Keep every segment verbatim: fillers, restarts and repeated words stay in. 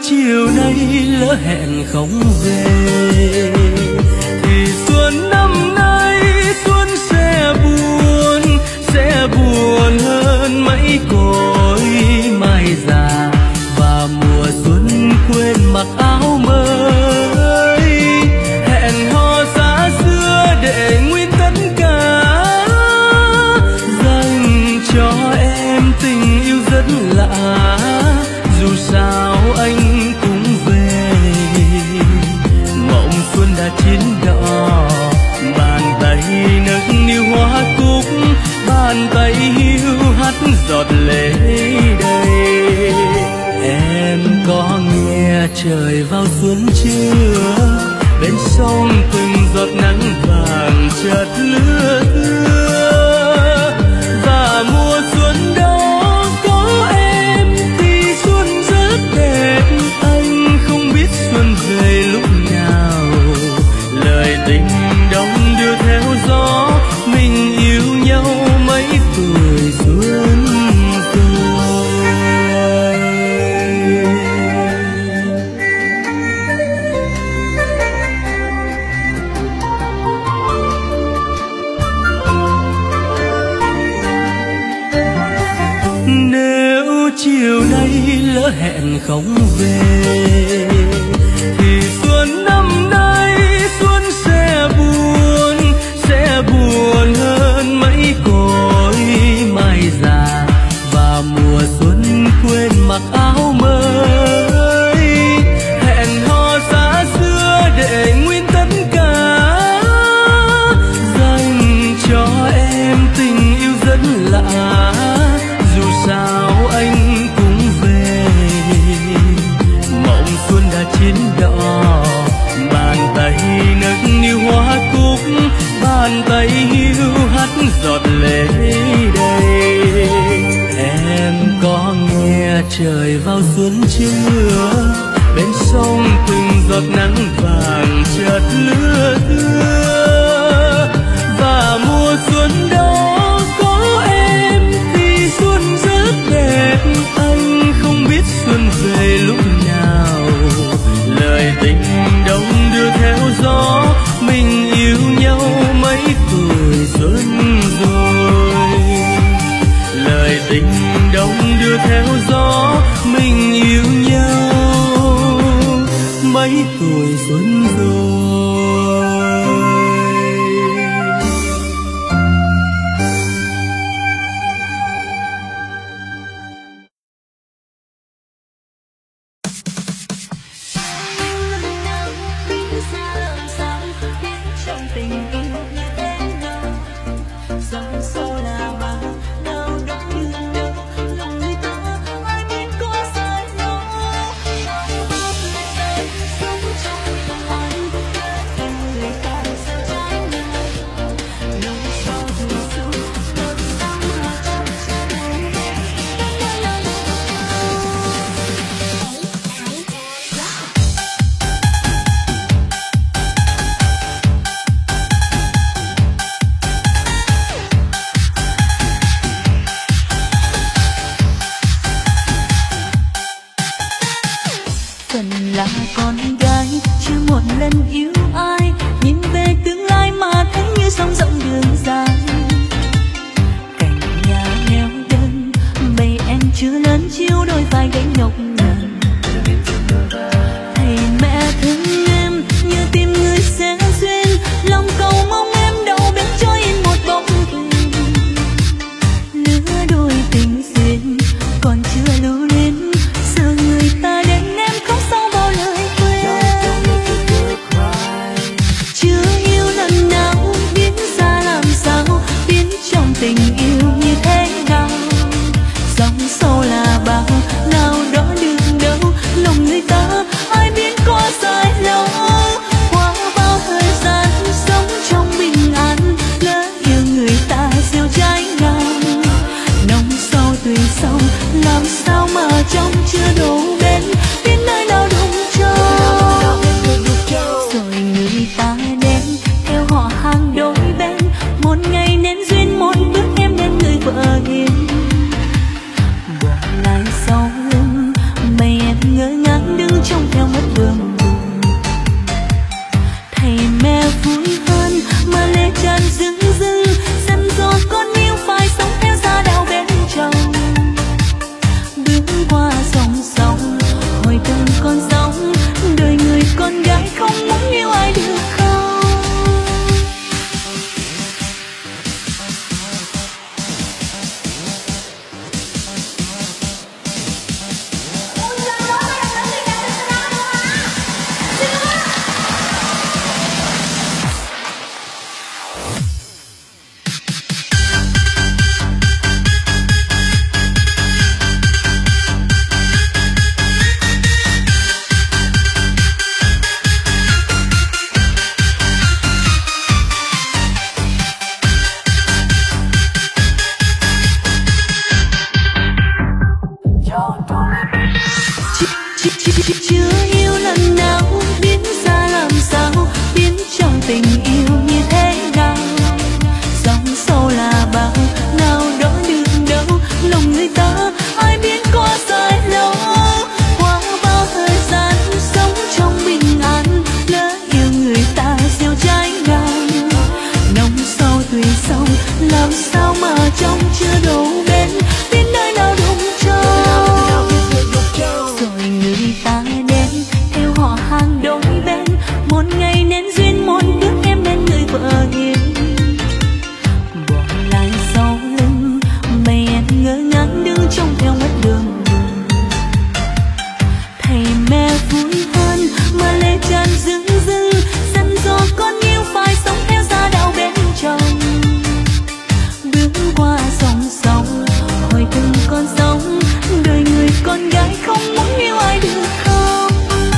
chiều nay lỡ hẹn không về thì xuân năm nay xuân sẽ buồn, sẽ buồn hơn mấy cội mai già, và mùa xuân quên mặc áo mới. Hẹn hò xa xưa để nguyên tất cả, dành cho em tình yêu rất lạ. Dù sao anh cũng về, mộng xuân đã chín đỏ, bàn tay nâng niu hoa cúc, bàn tay hiu hắt giọt lệ đầy. Em có nghe trời vào xuân chưa? Bên sông từng giọt nắng vàng chợt lưa thưa, và mùa xuân đó có em thì xuân rất đẹp. Anh không biết xuân về lúc nào, lời tình đông đưa theo gió, mình yêu nhau mấy tuổi xuân rồi. Nếu chiều nay lỡ hẹn không về thì xuân năm nay xuân sẽ buồn, sẽ buồn hơn mấy cội mai già, và mùa xuân quên mặc áo mới. Hẹn hò xa xưa để nguyên tất cả, dành cho em tình yêu rất lạ. Dù sao anh cũng về, mộng xuân đã chín đỏ, bàn tay nâng niu hoa cúc, bàn tay hiu hắt giọt lệ đầy. Em có nghe trời vào xuân chưa? Bên sông từng giọt nắng vàng chợt lưa thưa, và mùa xuân đó có em thì xuân rất đẹp. Anh không biết xuân về lúc nào, lời tình đông đưa theo gió, mình yêu nhau mấy tuổi xuân rồi. Lời tình đông đưa theo gió, mình yêu nhau mấy tuổi xuân rồi. Tình yêu như thế nào, dòng sâu là bao nào đó chưa yêu lần nào biết ra làm sao, biết trong tình yêu như thế nào. Dòng sâu là bao nào đó được đâu, lòng người ta ai biết có dài lâu. Qua bao thời gian sống trong bình an, lỡ yêu người ta gieo trái ngang. Nồng sâu tùy sâu làm sao mà trong chưa đủ bên, biết nơi nào đụng trâu. Rồi người ta đến theo họ hàng đôi bên, một ngày nên duyên một đứa em bên người vợ hiền. Bỏ lại sau lưng bầy em ngơ ngác đứng trông theo mất đường. Thầy mẹ vui hơn mà lệ tràn rưng rưng, dặn dò con yêu phải sống theo gia đạo bên chồng. Bước qua dòng sông hỏi từng con sóng, đời người con gái không muốn yêu ai được không.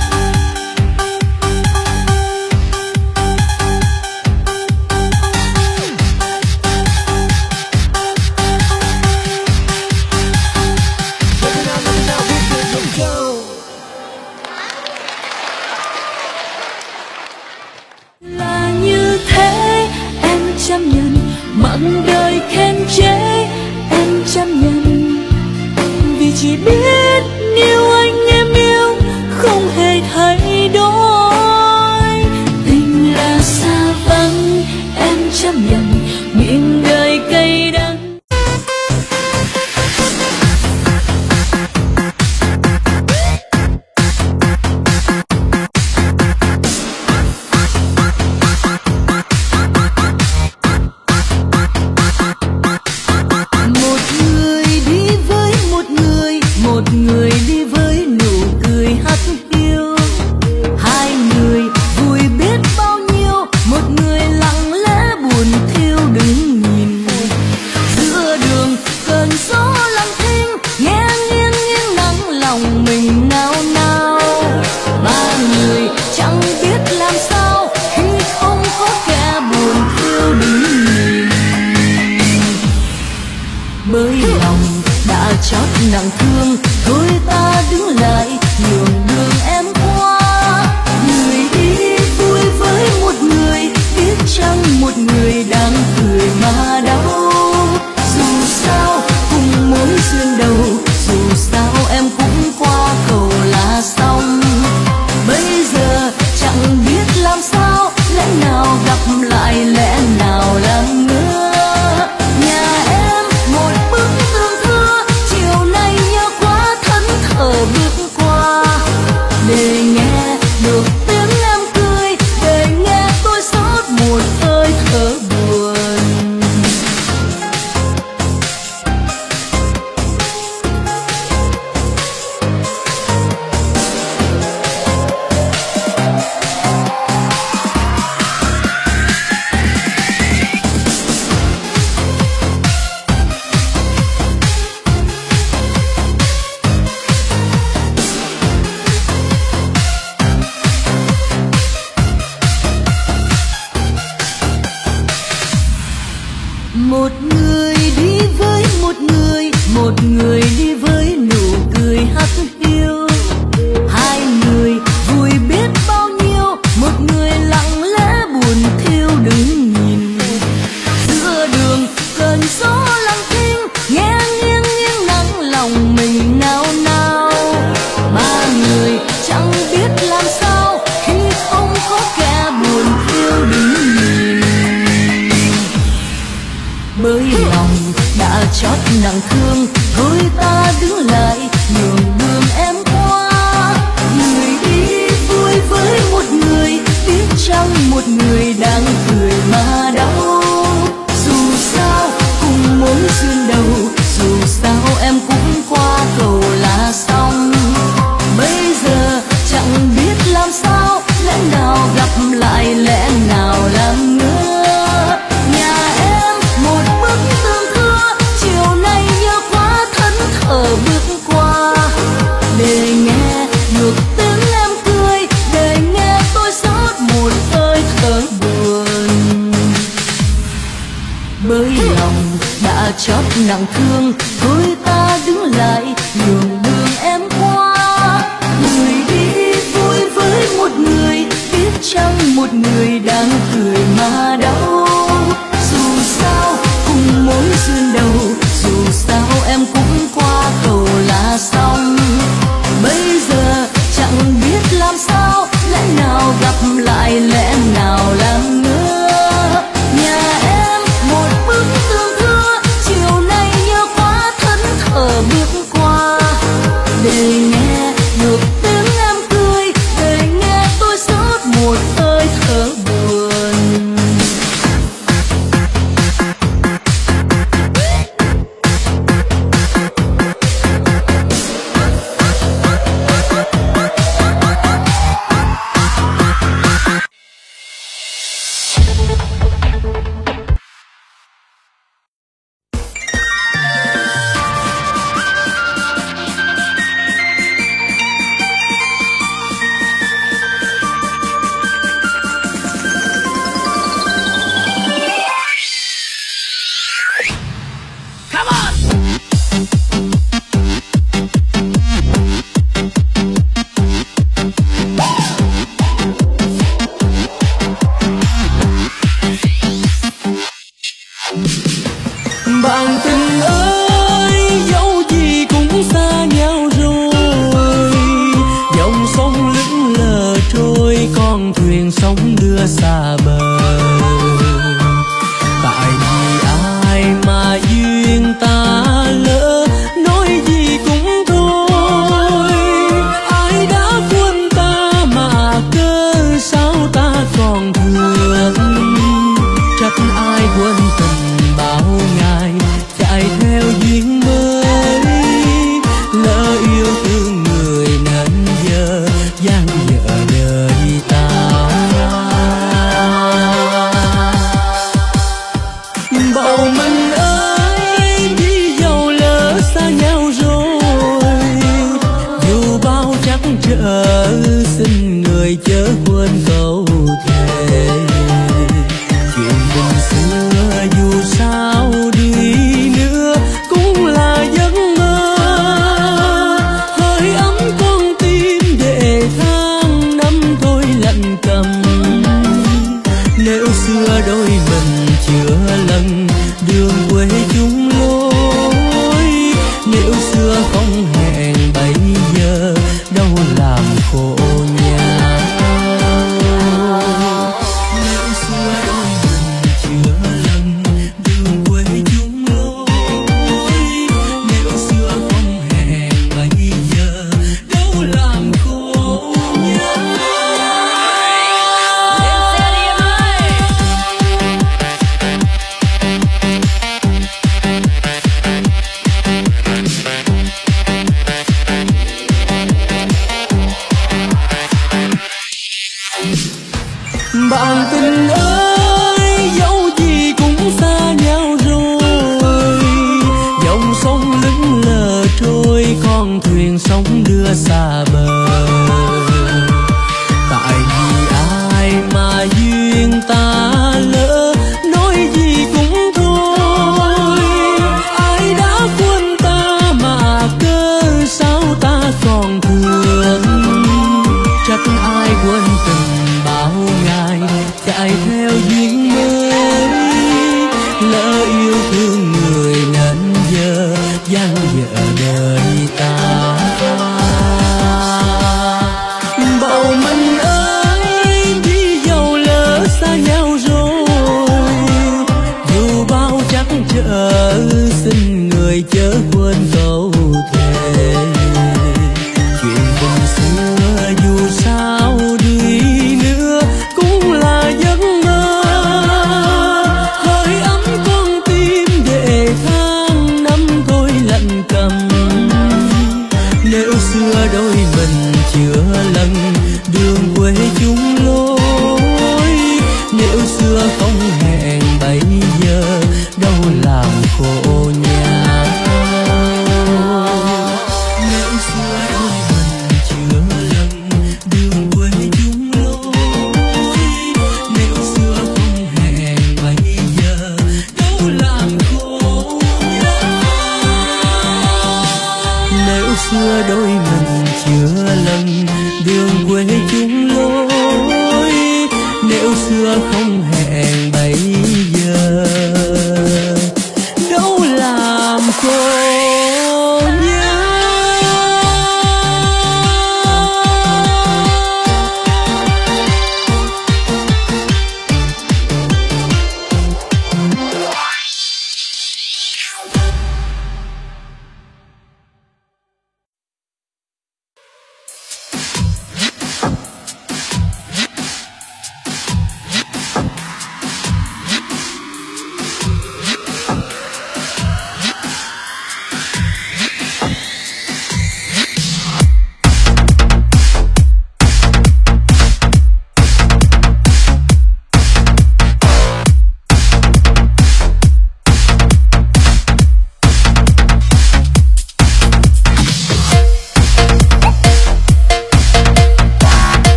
Là như thế em chấp nhận, mặc đời khen chế em chấp nhận, vì chỉ biết yêu anh em yêu không hề thay đổi. Tình là xa vắng em chấp nhận, miệng đời cay đắng. Một người đi với một người, một người đi với nụ cười hắt hiu. Hai người vui biết bao nhiêu, một người lặng lẽ buồn thiêu đứng nhìn. Giữa đường cơn gió lặng thinh, nghe nghiêng nghiêng nắng lòng mình nao nao. Ba người chẳng biết làm sao khi không có kẻ buồn thiêu đứng nhìn. Bởi lòng đã chót nặng thương, thôi ta đứng lại nhường đường em qua. Người đi vui với một người, biết chăng một người đang cười mà đau. Dù sao cùng mối duyên đầu, dù sao em cũng qua cầu là xong. Bây giờ chẳng biết làm sao, lẽ nào gặp lại lẽ nào làm ngơ. Nhà em một bức tường thưa, chiều nay nhớ quá thẫn thờ bước qua. Để nghe được tiếng em cười, để nghe tôi xót một hơi thở buồn. Một người đi với một người, một người đi với nụ cười hắt hiu. Hai người vui biết bao nhiêu, một người lặng lẽ buồn thiêu đứng nhìn. Giữa đường cơn gió lặng thinh, nghe nghiêng nghiêng nắng lòng mình nao nao. Ba người chẳng biết làm sao khi không có kẻ buồn thiêu đứng nhìn. Bởi lòng đã chót nặng thương, thôi ta đứng lại nhường đường em qua. Người đi vui với một người, biết chăng một người đang cười mà đau. Dù sao cùng mối duyên đầu, dù sao em cũng qua cầu là xong. Bây giờ chẳng biết làm sao, lẽ nào gặp lại lẽ nào làm ngơ. Nhà em một bức tường thưa, chiều nay nhớ một người đang cười mà đau. Dù sao cùng mối duyên đầu, dù sao em cũng qua cầu là xong. Bây giờ chẳng biết làm sao, lẽ nào gặp lại, lẽ nào làm ngơ. Nhà em một bức tường thưa, chiều nay nhớ quá thẫn thờ bước qua. Để nghe được tiếng em cười, để nghe tôi rót một hơi thở buồn. Bạn tình ơi, dẫu gì cũng xa nhau rồi. Dòng sông lững lờ trôi, con thuyền sóng đưa xa bờ. Tại vì ai mà duyên ta lỡ, nói gì cũng thôi. Ai đã quên ta mà cớ sao ta còn thương. Trách ai quên tình bao ngày, chạy theo duyên mới. Lỡ yêu thương người nên giờ dang dở đời ta. Bầu mình ơi, vì dầu lỡ xa nhau rồi. Dù bao trắc trở, xin người chớ quên câu thề. Chuyện tình xưa dù sao đi nữa cũng là giấc mơ. Hơi ấm con tim để tháng năm thôi lạnh cầm. Nếu xưa đôi mình chưa lần đường quê chung lối. Nếu xưa không hẹn bây giờ đâu làm khổ nhau. Nếu xưa đôi mình chưa lần đường quê chung lối. Nếu xưa không hẹn bây giờ đâu làm khổ nhau. Lên xe đi em ơi. Bạn tình ơi, dẫu gì cũng xa nhau rồi. Dòng sông lững lờ trôi, con thuyền sóng đưa xa bờ. Tại vì ai mà duyên ta lỡ, nói gì cũng thôi. Ai đã quên ta mà cớ sao ta còn thương. Trách ai quên tình bao ngày, chạy theo duyên mới. Lỡ yêu thương người nên giờ dang dở đời ta. Bầu mình ơi, vì dầu lỡ xa nhau rồi. Dù bao trắc trở, xin người chớ quên câu thề. Chuyện tình xưa dù sao đi nữa cũng là giấc mơ. Hơi ấm con tim để tháng năm thôi lạnh cầm. Nếu xưa đôi mình chưa lần đường quê chung lối. Nếu xưa không hẹn bây giờ đâu làm khổ nhau. Nếu xưa đôi mình chưa lần đường quê chung lối. Nếu xưa không hẹn bây giờ đâu làm khổ nhau. Nếu xưa đôi mình chưa lần đường quê chung lối. Nếu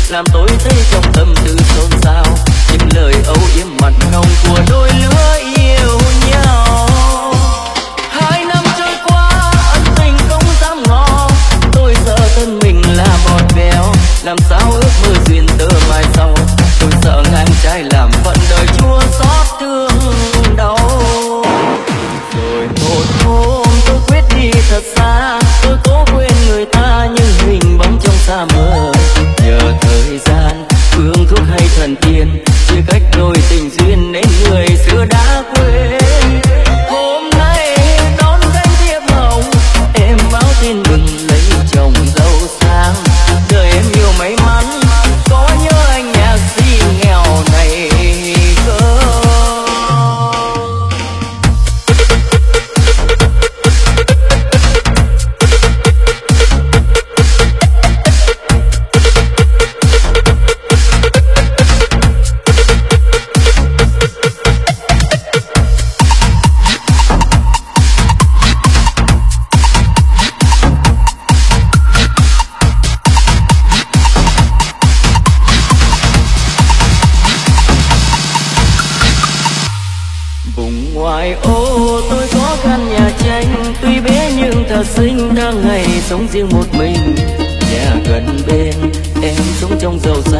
làm tôi thấy trong tâm tư xôn xao. Những lời âu yếm mặn nồng của đôi lứa yêu nhau. Hai năm trôi qua ân tình không dám ngỏ, tôi sợ thân mình là bọt béo, làm sao ước mơ duyên tơ mai sau. Tôi sợ ngang trái làm phận đời chua xót thương đau. Rồi một hôm tôi quyết đi thật xa, tôi cố quên người ta nhưng hình bóng trong xa mơ. Nhờ thời gian phương thuốc hay thần tiên, chia cách đôi tình duyên nên người xưa đã quên. Hôm nay đón cánh thiệp hồng, em báo tin mừng lấy chồng giàu sang. Đời em nhiều may mắn, có nhớ anh nhạc sĩ nghèo này cơ. Ngoài ô tôi có căn nhà tranh, tuy bé nhưng thật xinh, đang ngày sống riêng một mình. Nhà gần bên em sống trong giàu sang.